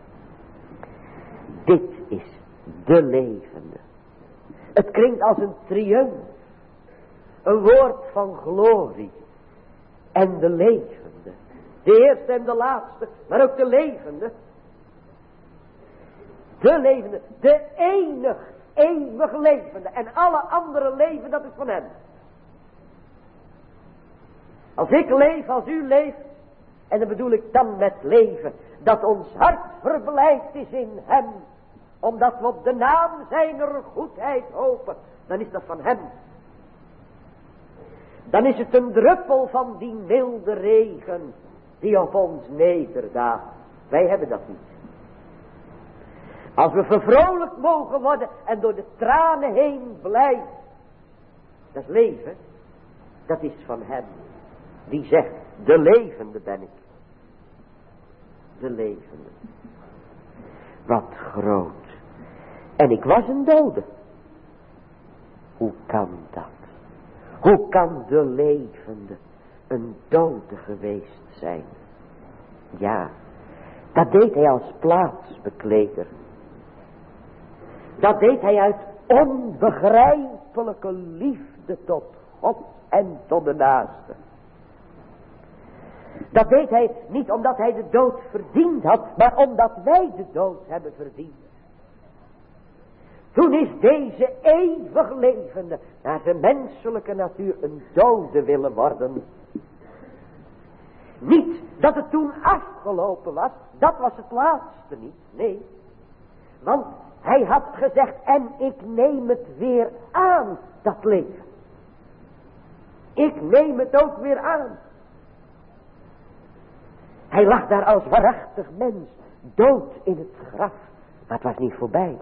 Speaker 1: Dit is de levende. Het klinkt als een triumf. Een woord van glorie. En de levende. De eerste en de laatste, maar ook de levende. De levende, de eeuwig levende. En alle andere leven, dat is van hem. Als ik leef, als u leeft, en dan bedoel ik dan met leven, dat ons hart verblijd is in hem, omdat we op de naam zijner goedheid hopen, dan is dat van hem. Dan is het een druppel van die milde regen die op ons nederdaagt. Wij hebben dat niet. Als we vervrolijkt mogen worden en door de tranen heen blij, dat is leven, dat is van hem. Die zegt, de levende ben ik. De levende. Wat groot. En ik was een dode. Hoe kan dat? Hoe kan de levende een dode geweest zijn? Ja, dat deed hij als plaatsbekleder. Dat deed hij uit onbegrijpelijke liefde tot God en tot de naaste. Dat deed hij niet omdat hij de dood verdiend had, maar omdat wij de dood hebben verdiend. Toen is deze eeuwig levende naar zijn menselijke natuur een dode willen worden. Niet dat het toen afgelopen was, dat was het laatste niet, nee. Want hij had gezegd, en ik neem het weer aan, dat leven. Ik neem het ook weer aan. Hij lag daar als waarachtig mens, dood in het graf, maar het was niet voorbij.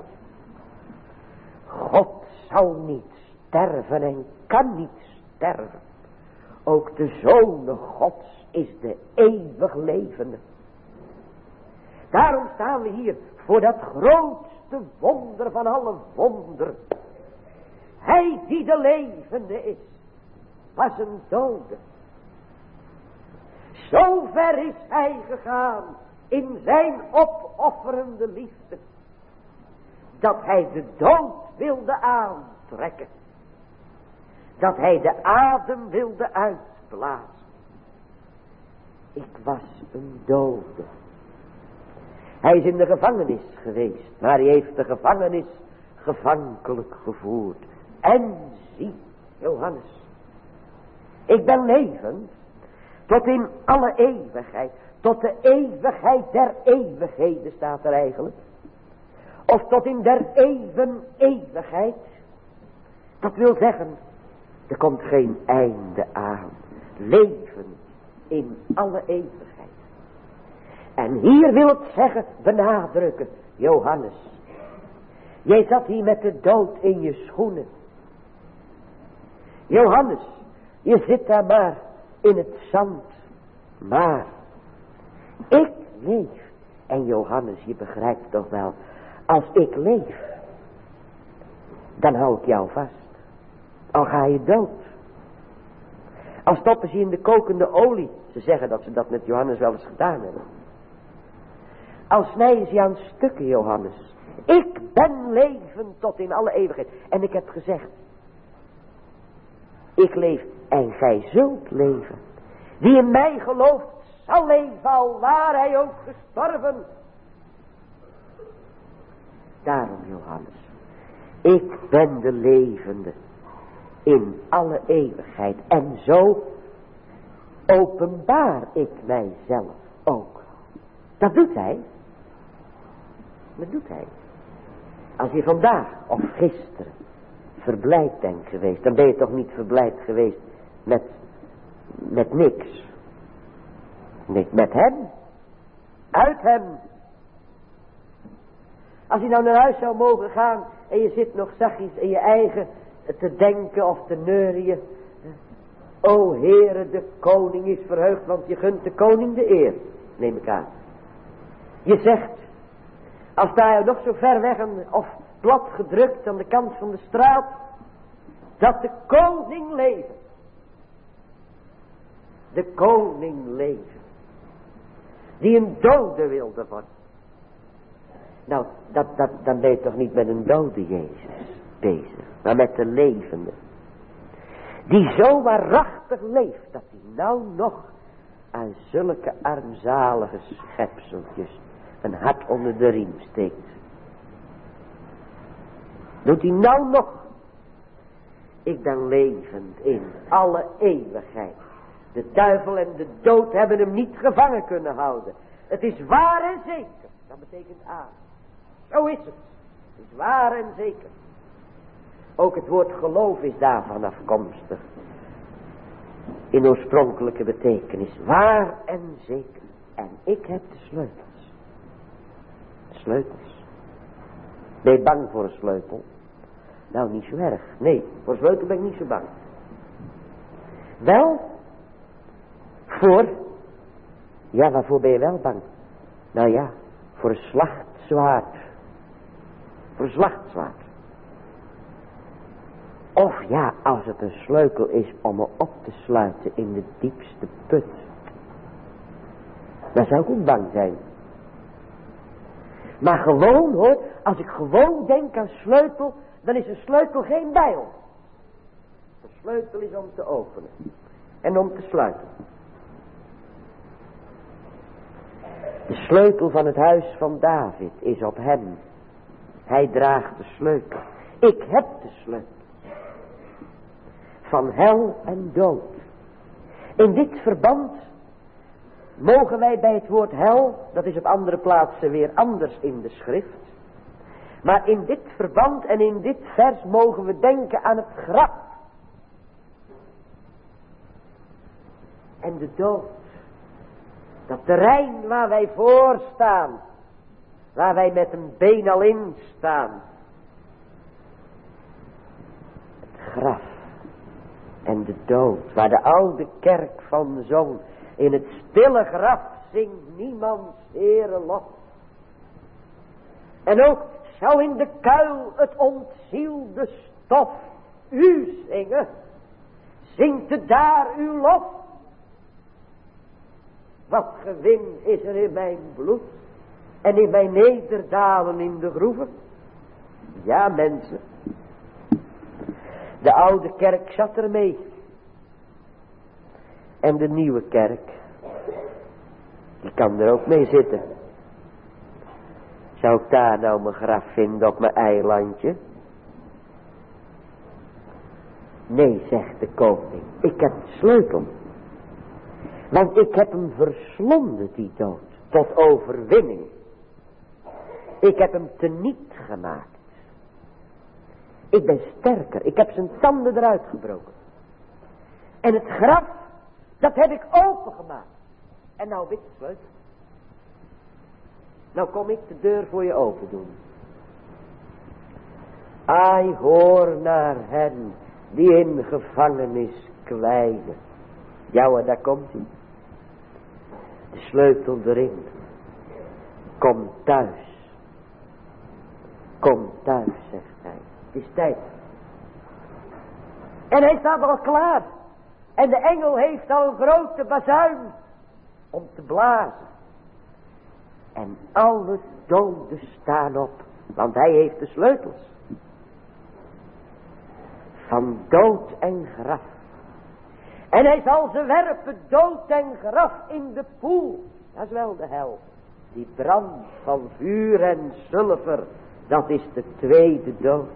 Speaker 1: God zal niet sterven en kan niet sterven. Ook de Zoon Gods is de eeuwig levende. Daarom staan we hier voor dat grootste wonder van alle wonderen. Hij die de levende is, was een dode. Zo ver is hij gegaan in zijn opofferende liefde, dat hij de dood wilde aantrekken. Dat hij de adem wilde uitblazen. Ik was een dode. Hij is in de gevangenis geweest, maar hij heeft de gevangenis gevankelijk gevoerd. En zie, Johannes, ik ben levend tot in alle eeuwigheid. Tot de eeuwigheid der eeuwigheden staat er eigenlijk. Of tot in der eeuwigheid. Dat wil zeggen, er komt geen einde aan. Leven in alle eeuwigheid. En hier wil het zeggen, benadrukken, Johannes. Jij zat hier met de dood in je schoenen. Johannes, je zit daar maar in het zand. Maar ik leef. En Johannes, je begrijpt toch wel, als ik leef, dan hou ik jou vast. Al ga je dood. Al stoppen ze je in de kokende olie. Ze zeggen dat ze dat met Johannes wel eens gedaan hebben. Al snijden ze je aan stukken, Johannes. Ik ben levend tot in alle eeuwigheid. En ik heb gezegd, ik leef en gij zult leven. Die in mij gelooft zal leven, al waar hij ook gestorven. Daarom, Johannes, ik ben de levende in alle eeuwigheid. En zo openbaar ik mijzelf ook. Dat doet hij. Dat doet hij. Als je vandaag of gisteren verblijd bent geweest, dan ben je toch niet verblijd geweest met niks. Niet met hem. Uit hem. Als je nou naar huis zou mogen gaan en je zit nog zachtjes in je eigen te denken of te neurien. O Heere, de koning is verheugd, want je gunt de koning de eer. Neem ik aan. Je zegt, als sta je nog zo ver weg of plat gedrukt aan de kant van de straat, dat de koning leeft. De koning leeft. Die een dode wilde worden. Nou, dan ben je toch niet met een dode Jezus bezig, maar met de levende. Die zo waarachtig leeft, dat hij nou nog aan zulke armzalige schepseltjes een hart onder de riem steekt. Doet hij nou nog. Ik ben levend in alle eeuwigheid. De duivel en de dood hebben hem niet gevangen kunnen houden. Het is waar en zeker. Dat betekent aan. Zo is het. Het is waar en zeker. Ook het woord geloof is daarvan afkomstig. In oorspronkelijke betekenis. Waar en zeker. En ik heb de sleutels. De sleutels. Ben je bang voor een sleutel? Nou, niet zo erg. Nee, voor een sleutel ben ik niet zo bang. Wel, ja, waarvoor ben je wel bang? Nou ja, voor een slachtzwaard. Voor een slachtzwaard. Of ja, als het een sleutel is om me op te sluiten in de diepste put. Dan zou ik ook bang zijn. Maar gewoon hoor, als ik gewoon denk aan sleutel, dan is een sleutel geen bijl. Een sleutel is om te openen. En om te sluiten. De sleutel van het huis van David is op hem. Hij draagt de sleutel. Ik heb de sleutel. Van hel en dood. In dit verband mogen wij bij het woord hel, dat is op andere plaatsen weer anders in de schrift. Maar in dit verband en in dit vers mogen we denken aan het graf. En de dood. Dat terrein waar wij voor staan. Waar wij met een been al in staan. Het graf. En de dood. Waar de oude kerk van zong. In het stille graf zingt niemands Heere lof. En ook zou in de kuil het ontzielde stof u zingen. Zingt het daar uw lof. Wat gewin is er in mijn bloed en in mijn nederdalen in de groeven. Ja, mensen. De oude kerk zat ermee. En de nieuwe kerk, die kan er ook mee zitten. Zou ik daar nou mijn graf vinden op mijn eilandje? Nee, zegt de koning, ik heb de sleutel. Want ik heb hem verslonden, die dood, tot overwinning. Ik heb hem teniet gemaakt. Ik ben sterker, ik heb zijn tanden eruit gebroken. En het graf, dat heb ik opengemaakt. En nou heb ik de sleutel. Nou kom ik de deur voor je open doen. Ai, hoor naar hen die in gevangenis kwijnen. Ja, daar komt hij. De sleutel erin. Kom thuis. Kom thuis, zegt hij. Het is tijd. En hij staat al klaar. En de engel heeft al een grote bazuin om te blazen. En alle doden staan op, want hij heeft de sleutels. Van dood en graf. En hij zal ze werpen, dood en graf, in de poel. Dat is wel de hel. Die brand van vuur en zilver, dat is de tweede dood.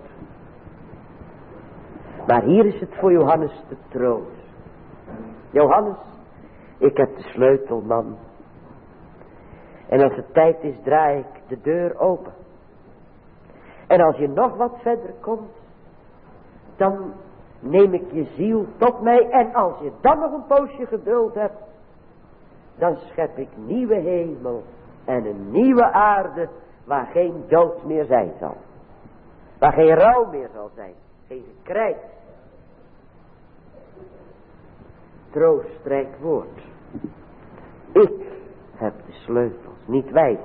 Speaker 1: Maar hier is het voor Johannes de troost. Johannes, ik heb de sleutel, man. En als het tijd is, draai ik de deur open. En als je nog wat verder komt, dan neem ik je ziel tot mij. En als je dan nog een poosje geduld hebt, dan schep ik nieuwe hemel en een nieuwe aarde, waar geen dood meer zijn zal. Waar geen rouw meer zal zijn. Geen gekrijt. Troostrijk woord. Ik heb de sleutels, niet wij.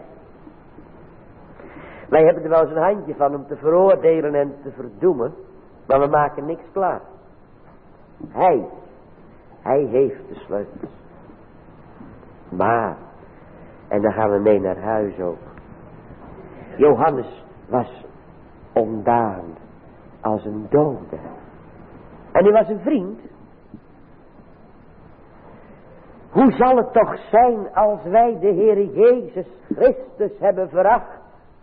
Speaker 1: Wij hebben er wel eens een handje van om te veroordelen en te verdoemen, maar we maken niks klaar. Hij heeft de sleutels. Maar, en dan gaan we mee naar huis ook. Johannes was ontdaan als een dode. En hij was een vriend. Hoe zal het toch zijn als wij de Heere Jezus Christus hebben veracht?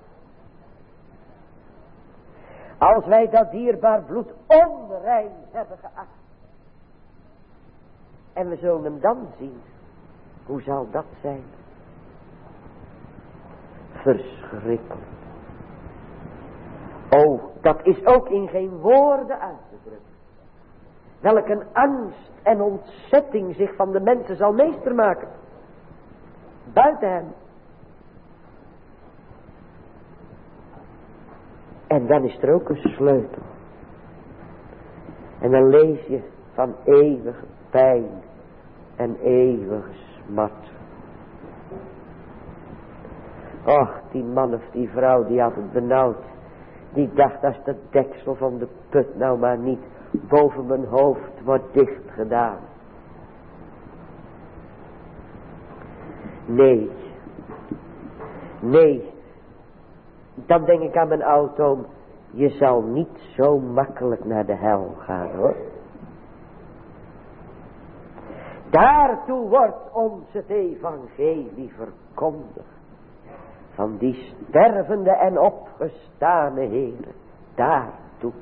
Speaker 1: Als wij dat dierbaar bloed onrein hebben geacht. En we zullen hem dan zien. Hoe zal dat zijn? Verschrikkelijk. Oh, dat is ook in geen woorden uit te drukken. Welk een angst en ontzetting zich van de mensen zal meester maken. Buiten hem. En dan is er ook een sleutel. En dan lees je van eeuwige pijn en eeuwige smart. Och, die man of die vrouw die had het benauwd. Die dacht, als dat deksel van de put nou maar niet boven mijn hoofd wordt dicht gedaan. Nee. Dan denk ik aan mijn auto. Je zal niet zo makkelijk naar de hel gaan, hoor. Daartoe wordt ons het evangelie verkondigd. Van die stervende en opgestane Heere. Daartoe.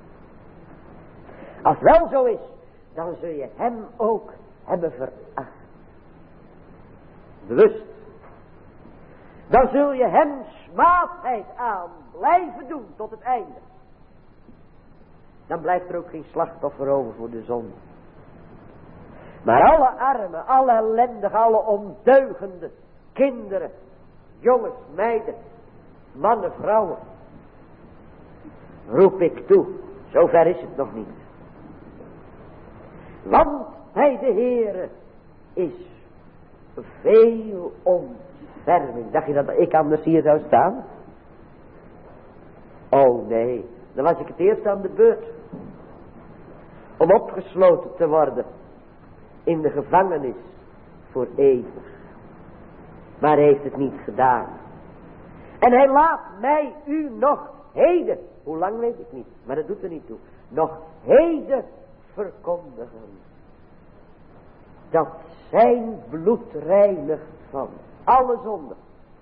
Speaker 1: Als het wel zo is, dan zul je hem ook hebben veracht. Bewust. Dan zul je hem smaadheid aan blijven doen tot het einde. Dan blijft er ook geen slachtoffer over voor de zonde. Maar alle armen, alle ellendigen, alle ondeugende kinderen, jongens, meiden, mannen, vrouwen, roep ik toe. Zover is het nog niet. Want bij de Heere is veel ontferming. Dacht je dat ik anders hier zou staan? Oh nee, dan was ik het eerst aan de beurt. Om opgesloten te worden in de gevangenis voor eeuwig. Maar hij heeft het niet gedaan. En hij laat mij u nog heden, hoe lang weet ik niet, maar dat doet er niet toe, nog heden verkondigen. Dat zijn bloed reinigt van alle zonde.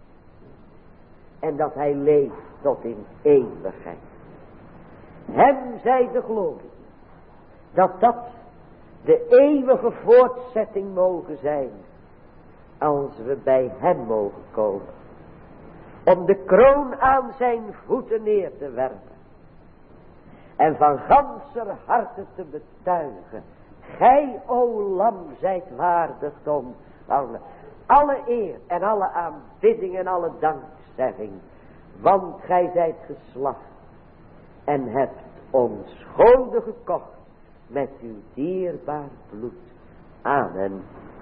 Speaker 1: En dat hij leeft tot in eeuwigheid. Hem zij de glorie. Dat de eeuwige voortzetting mogen zijn. Als we bij hem mogen komen. Om de kroon aan zijn voeten neer te werpen. En van ganser harte te betuigen. Gij, o lam, zijt waardig om alle eer en alle aanbidding en alle dankzegging. Want gij zijt geslacht. En hebt ons goden gekocht met uw dierbaar bloed. Amen.